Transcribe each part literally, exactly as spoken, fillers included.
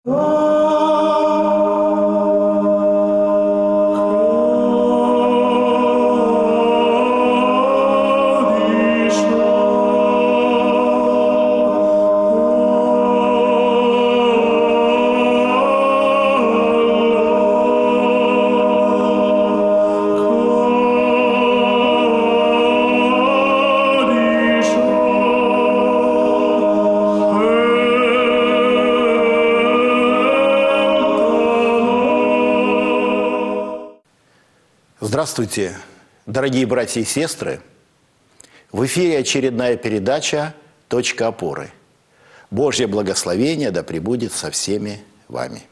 Здравствуйте, дорогие братья и сестры! В эфире очередная передача «Точка опоры». Божье благословение да пребудет со всеми вами.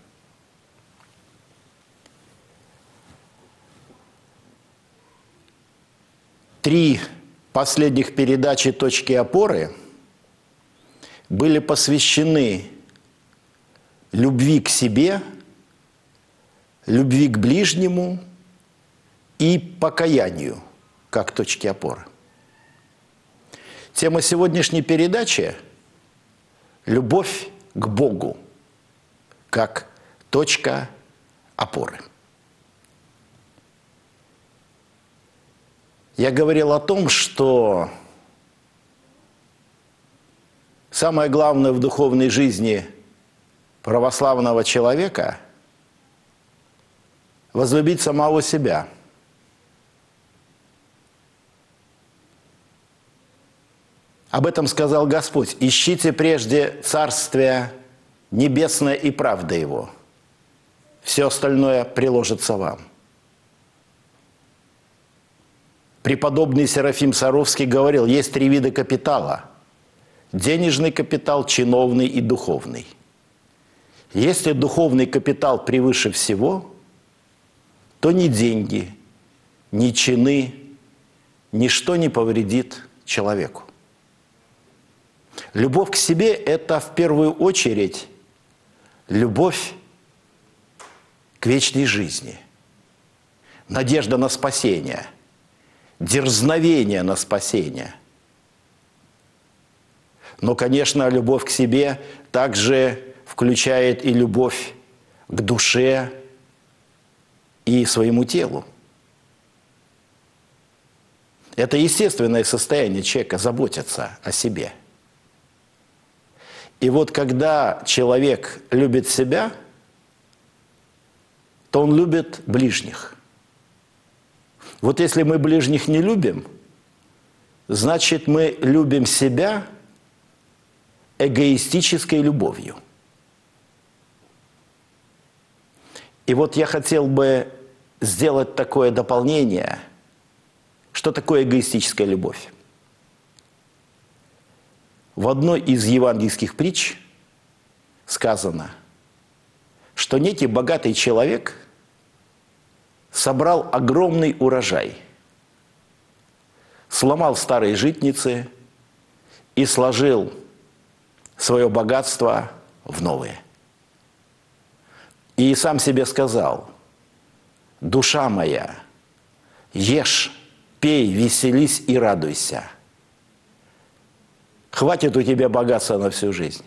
Три последних передачи «Точки опоры» были посвящены любви к себе, любви к ближнему и покаянию, как точки опоры. Тема сегодняшней передачи – любовь к Богу, как точка опоры. Я говорил о том, что самое главное в духовной жизни православного человека – возлюбить самого себя. Об этом сказал Господь: «Ищите прежде Царствие Небесное и правды Его. Все остальное приложится вам». Преподобный Серафим Саровский говорил: есть три вида капитала. Денежный капитал, чиновный и духовный. Если духовный капитал превыше всего, то ни деньги, ни чины, ничто не повредит человеку. Любовь к себе – это в первую очередь любовь к вечной жизни, надежда на спасение, дерзновение на спасение. Но, конечно, любовь к себе также включает и любовь к душе и своему телу. Это естественное состояние человека – заботиться о себе. И вот когда человек любит себя, то он любит ближних. Вот если мы ближних не любим, значит, мы любим себя эгоистической любовью. И вот я хотел бы сделать такое дополнение. Что такое эгоистическая любовь? В одной из евангельских притч сказано, что некий богатый человек собрал огромный урожай, сломал старые житницы и сложил свое богатство в новые. И сам себе сказал: «Душа моя, ешь, пей, веселись и радуйся. Хватит у тебя богатства на всю жизнь».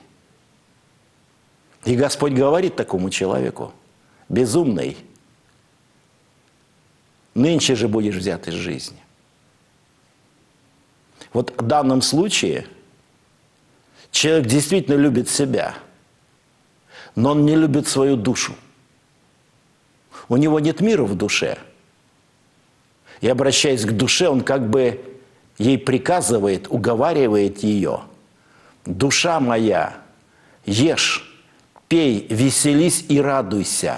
И Господь говорит такому человеку: безумный, нынче же будешь взят из жизни. Вот в данном случае человек действительно любит себя, но он не любит свою душу. У него нет мира в душе. И, обращаясь к душе, он как бы ей приказывает, уговаривает ее: «Душа моя, ешь, пей, веселись и радуйся».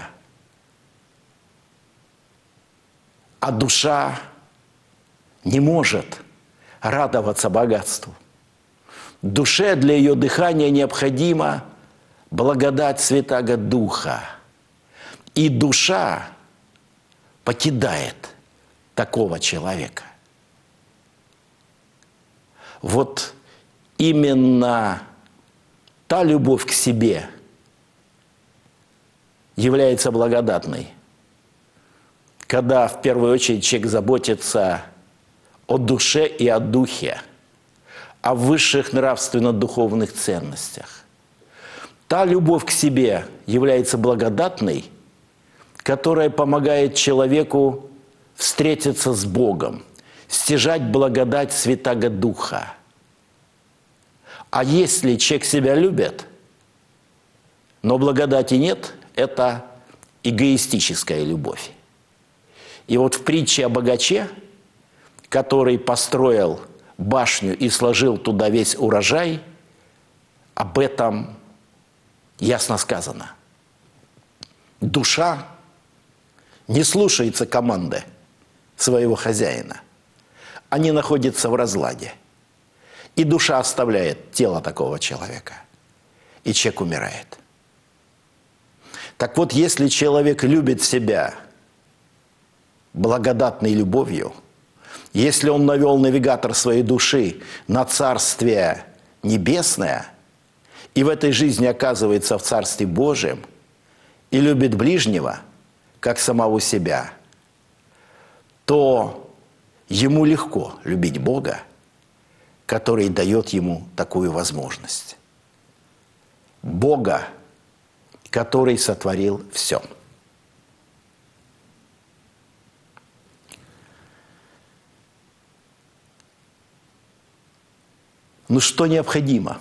А душа не может радоваться богатству. Душе для ее дыхания необходима благодать Святаго Духа. И душа покидает такого человека. Вот именно та любовь к себе является благодатной, когда в первую очередь человек заботится о душе и о духе, о высших нравственно-духовных ценностях. Та любовь к себе является благодатной, которая помогает человеку встретиться с Богом, стяжать благодать Святаго Духа. А если человек себя любит, но благодати нет, это эгоистическая любовь. И вот в притче о богаче, который построил башню и сложил туда весь урожай, об этом ясно сказано. Душа не слушается команды своего хозяина. Они находятся в разладе. И душа оставляет тело такого человека. И человек умирает. Так вот, если человек любит себя благодатной любовью, если он навел навигатор своей души на Царствие Небесное, и в этой жизни оказывается в Царстве Божьем, и любит ближнего, как самого себя, то ему легко любить Бога, который дает ему такую возможность. Бога, который сотворил все. Ну что необходимо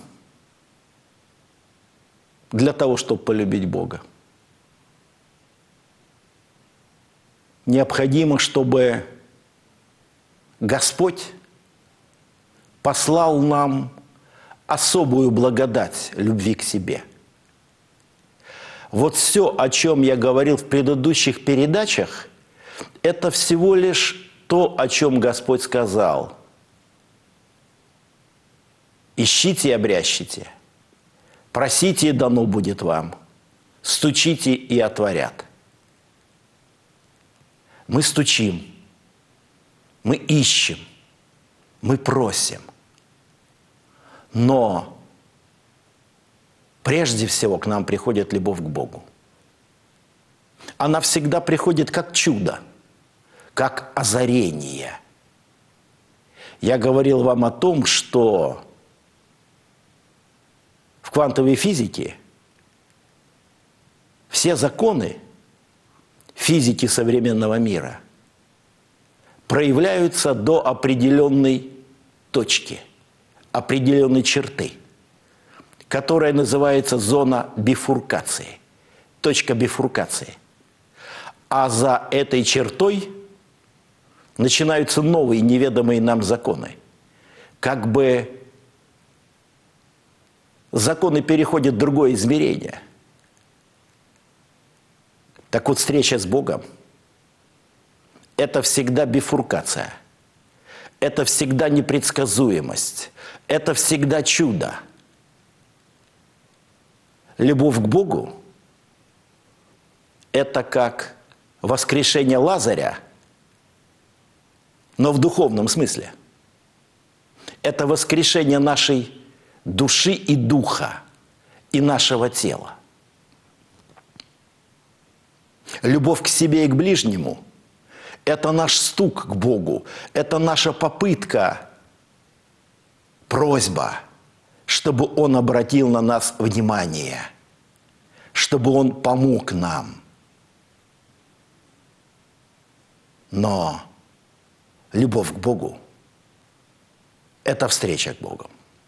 для того, чтобы полюбить Бога? Необходимо, чтобы Господь послал нам особую благодать любви к себе. Вот все, о чем я говорил в предыдущих передачах, это всего лишь то, о чем Господь сказал. Ищите и обрящите, просите, и дано будет вам, стучите и отворят. Мы стучим, мы ищем, мы просим. Но прежде всего к нам приходит любовь к Богу. Она всегда приходит как чудо, как озарение. Я говорил вам о том, что в квантовой физике все законы физики современного мира проявляются до определенной точки, определенной черты, которая называется зона бифуркации, точка бифуркации. А за этой чертой начинаются новые неведомые нам законы. Как бы законы переходят в другое измерение. Так вот, встреча с Богом – это всегда бифуркация, это всегда непредсказуемость, это всегда чудо. Любовь к Богу – это как воскрешение Лазаря, но в духовном смысле. Это воскрешение нашей души и духа, и нашего тела. Любовь к себе и к ближнему – это наш стук к Богу, это наша попытка, просьба, чтобы Он обратил на нас внимание, чтобы Он помог нам. Но любовь к Богу – это встреча к Богу.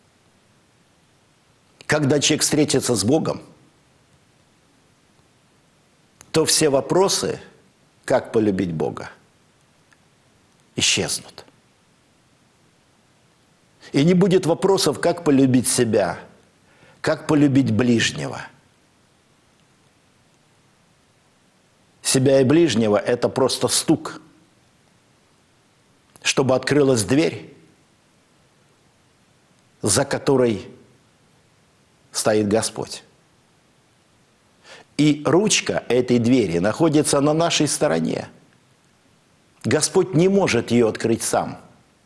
Когда человек встретится с Богом, то все вопросы, как полюбить Бога, исчезнут. И не будет вопросов, как полюбить себя, как полюбить ближнего. Себя и ближнего – это просто стук, чтобы открылась дверь, за которой стоит Господь. И ручка этой двери находится на нашей стороне. Господь не может ее открыть сам,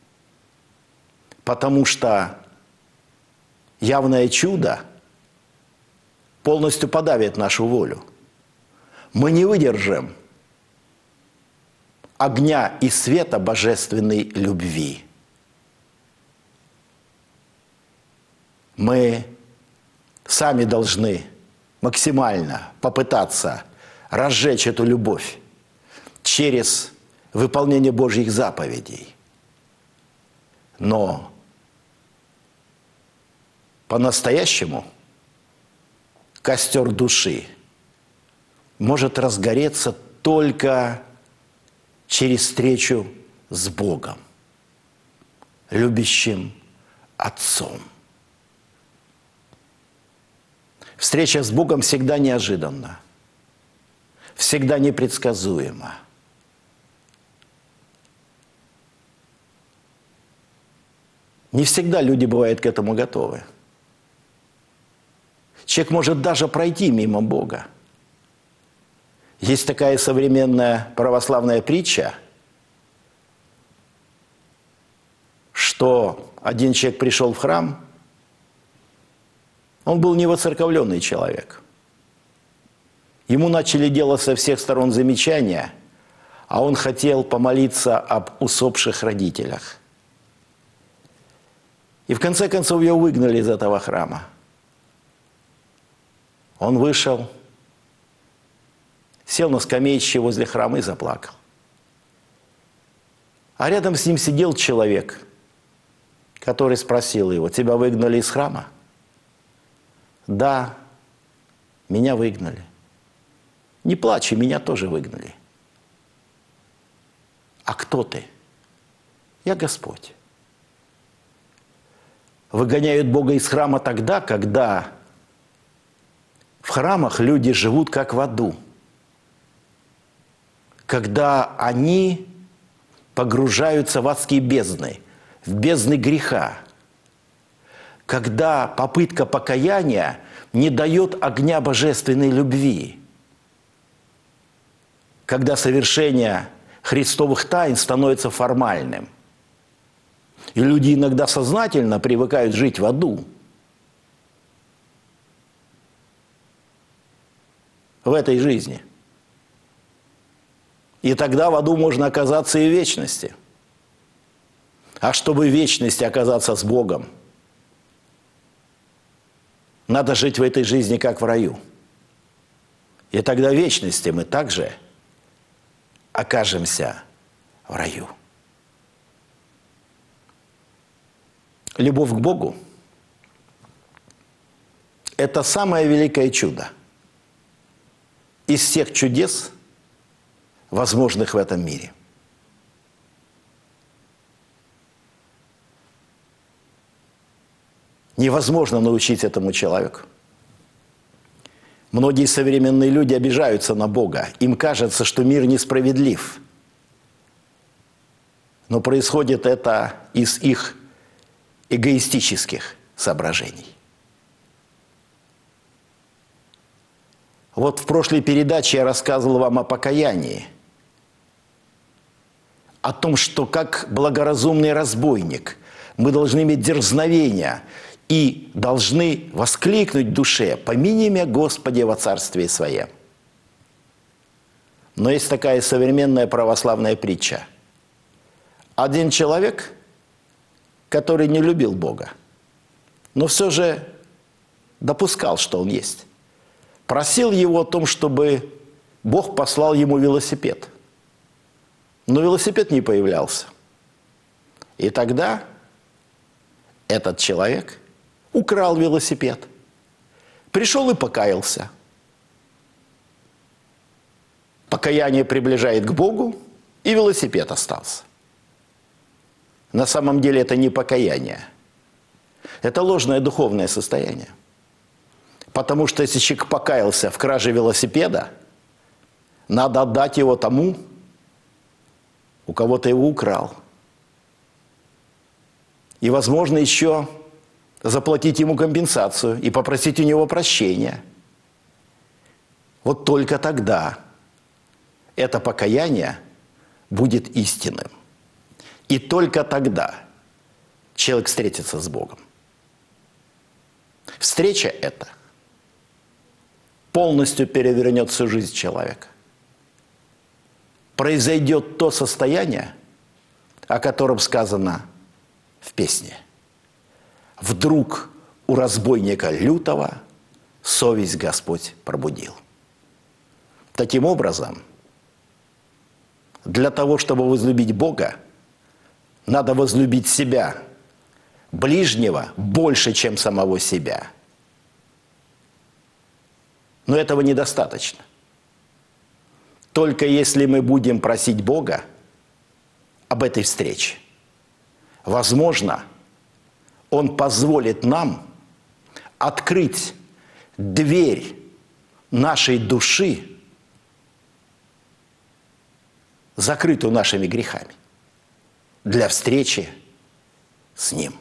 потому что явное чудо полностью подавит нашу волю. Мы не выдержим огня и света божественной любви. Мы сами должны максимально попытаться разжечь эту любовь через выполнение Божьих заповедей. Но по-настоящему костер души может разгореться только через встречу с Богом, любящим Отцом. Встреча с Богом всегда неожиданна, всегда непредсказуема. Не всегда люди бывают к этому готовы. Человек может даже пройти мимо Бога. Есть такая современная православная притча, что один человек пришел в храм, он был невоцерковленный человек. Ему начали делать со всех сторон замечания, а он хотел помолиться об усопших родителях. И в конце концов его выгнали из этого храма. Он вышел, сел на скамеечке возле храма и заплакал. А рядом с ним сидел человек, который спросил его: «Тебя выгнали из храма?» «Да, меня выгнали». «Не плачь, меня тоже выгнали». «А кто ты?» «Я Господь». Выгоняют Бога из храма тогда, когда в храмах люди живут как в аду. Когда они погружаются в адские бездны, в бездны греха. Когда попытка покаяния не дает огня божественной любви. Когда совершение христовых тайн становится формальным. И люди иногда сознательно привыкают жить в аду. В этой жизни. И тогда в аду можно оказаться и в вечности. А чтобы в вечности оказаться с Богом, надо жить в этой жизни, как в раю. И тогда в вечности мы также окажемся в раю. Любовь к Богу – это самое великое чудо из всех чудес, возможных в этом мире. Невозможно научить этому человеку. Многие современные люди обижаются на Бога. Им кажется, что мир несправедлив. Но происходит это из их эгоистических соображений. Вот в прошлой передаче я рассказывал вам о покаянии. О том, что как благоразумный разбойник мы должны иметь дерзновение и должны воскликнуть в душе: «Помяни меня, Господи, во Царствии Своем». Но есть такая современная православная притча. Один человек, который не любил Бога, но все же допускал, что Он есть, просил Его о том, чтобы Бог послал ему велосипед. Но велосипед не появлялся. И тогда этот человек украл велосипед, пришел и покаялся. Покаяние приближает к Богу, и велосипед остался. На самом деле это не покаяние. Это ложное духовное состояние. Потому что если человек покаялся в краже велосипеда, надо отдать его тому, у кого-то его украл. И, возможно, еще заплатить ему компенсацию и попросить у него прощения. Вот только тогда это покаяние будет истинным. И только тогда человек встретится с Богом. Встреча эта полностью перевернет всю жизнь человека. Произойдет то состояние, о котором сказано в песне. Вдруг у разбойника лютого совесть Господь пробудил. Таким образом, для того, чтобы возлюбить Бога, надо возлюбить себя, ближнего, больше, чем самого себя. Но этого недостаточно. Только если мы будем просить Бога об этой встрече, возможно, Он позволит нам открыть дверь нашей души, закрытую нашими грехами, для встречи с Ним.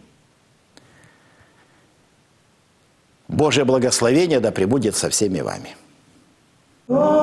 Божье благословение да пребудет со всеми вами.